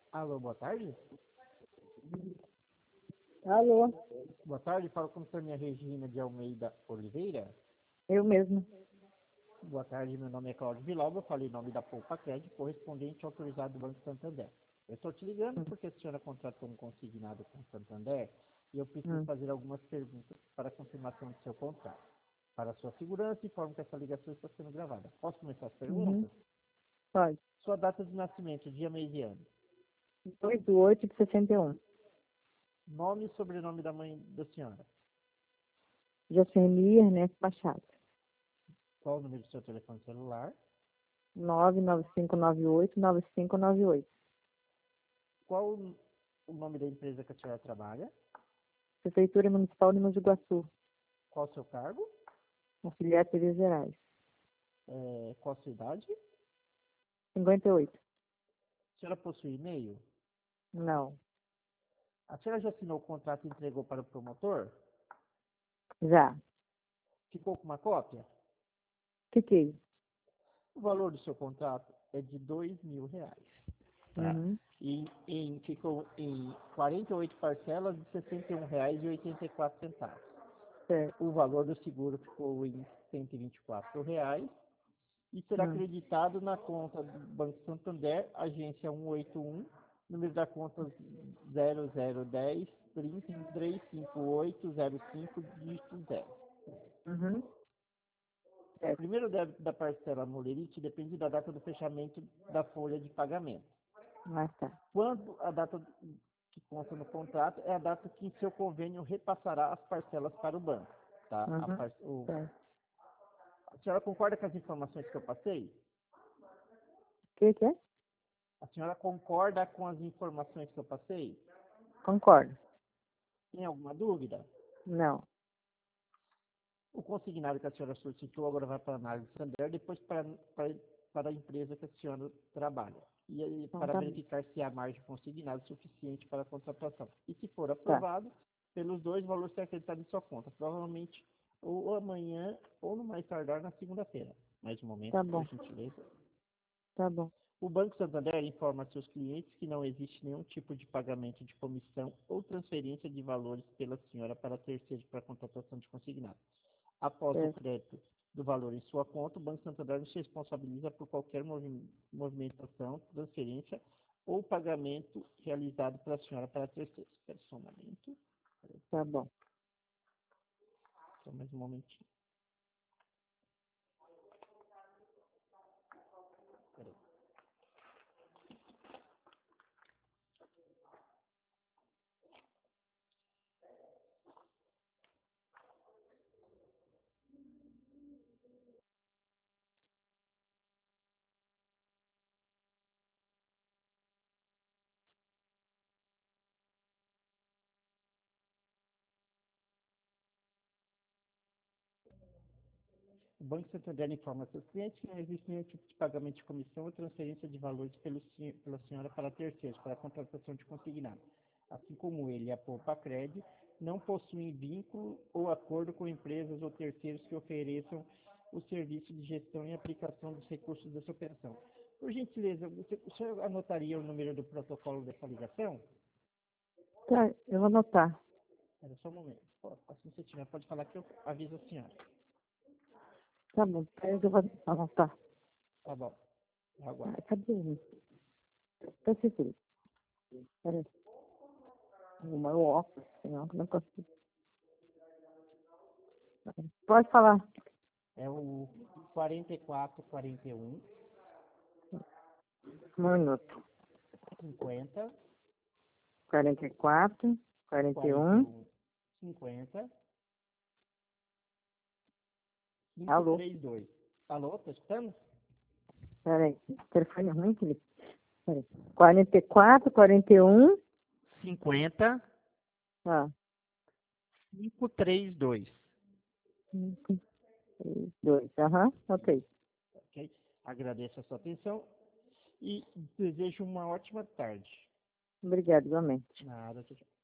Alô, boa tarde. Alô, Boa tarde, falo com a Sônia Regina de Almeida Oliveira. eu mesmo. Boa tarde, meu nome é Cláudio Vilauba, eu falei em nome da Poupa Crédito, correspondente autorizado do Banco Santander. Eu estou te ligando porque a senhora contratou um consignado com o Santander e eu preciso fazer algumas perguntas para a confirmação do seu contrato. Para sua segurança, informo que essa ligação está sendo gravada. Posso começar as Uhum. perguntas? Pode. Sua data de nascimento, dia, mês e ano. 2/8 de 61. Nome e sobrenome da mãe da senhora. Jaceni Ernesto Machado. Qual o número do seu telefone celular? 99598-9598. Qual o nome da empresa que a senhora trabalha? Prefeitura Municipal de Mogi Guaçu. Qual o seu cargo? Auxiliar de Serviços Gerais. Qual a sua idade? 58. A senhora possui e-mail? Não. A senhora já assinou o contrato e entregou para o promotor? Já. Ficou com uma cópia? Fiquei. O valor do seu contrato é de R$ 2.000. Tá? Uhum. Ficou em 48 parcelas de R$ 61,84. Certo. O valor do seguro ficou em R$ 124 e será acreditado na conta do Banco Santander, agência 181, número da conta 0010 335805, dígito 0. Uhum. O Certo. primeiro débito da parcela no Lerite depende da data do fechamento da folha de pagamento. Mas tá. Quando a data que consta no contrato é a data que seu convênio repassará as parcelas para o banco. Tá? Uhum. Certo. A senhora concorda com as informações que eu passei? O que é? A senhora concorda com as informações que eu passei? Concordo. Tem alguma dúvida? Não. O consignado que a senhora solicitou agora vai para a análise do Santander, depois para a empresa que a senhora trabalha. E aí, Então para tá bom. verificar se há margem consignada suficiente para a contratação. E se for Tá. aprovado, pelos dois, o valor será acreditado em sua conta. Provavelmente ou amanhã ou no mais tardar na segunda-feira. Mais um momento, Tá por bom. gentileza. Tá bom. O Banco Santander informa a seus clientes que não existe nenhum tipo de pagamento de comissão ou transferência de valores pela senhora para terceiros para a contratação de consignado. Após o Certo. crédito do valor em sua conta, o Banco Santander não se responsabiliza por qualquer movimentação, transferência ou pagamento realizado pela senhora para terceiros. Espera só um momento. Tá bom. Só mais um momentinho. Peraí. O Banco Santander informa a seus clientes que não existe nenhum tipo de pagamento de comissão ou transferência de valores pela senhora para terceiros, para a contratação de consignado. Assim como ele e a Poupa Cred não possuem vínculo ou acordo com empresas ou terceiros que ofereçam o serviço de gestão e aplicação dos recursos dessa operação. Por gentileza, o senhor anotaria o número do protocolo dessa ligação? Tá, eu vou anotar. Espera só um momento. Assim você tiver, pode falar que eu aviso a senhora. Tá bom. Peraí que eu vou anotar. Tá bom. Aguarde. Ah, cadê ele? Tá escrito. Peraí. Uma óculos, senão não consigo. Pode falar. É o 4441 Um minuto. 50 44, 41. 41 50 Alô? 532. Alô, tá escutando? Peraí. Telefone ruim, Felipe? Peraí. 44, 41. 50 Ah. 532. 5, 3, 2. Aham, ok. Ok? Agradeço a sua atenção e desejo uma ótima tarde. Obrigado, igualmente. Nada, tchau, tchau.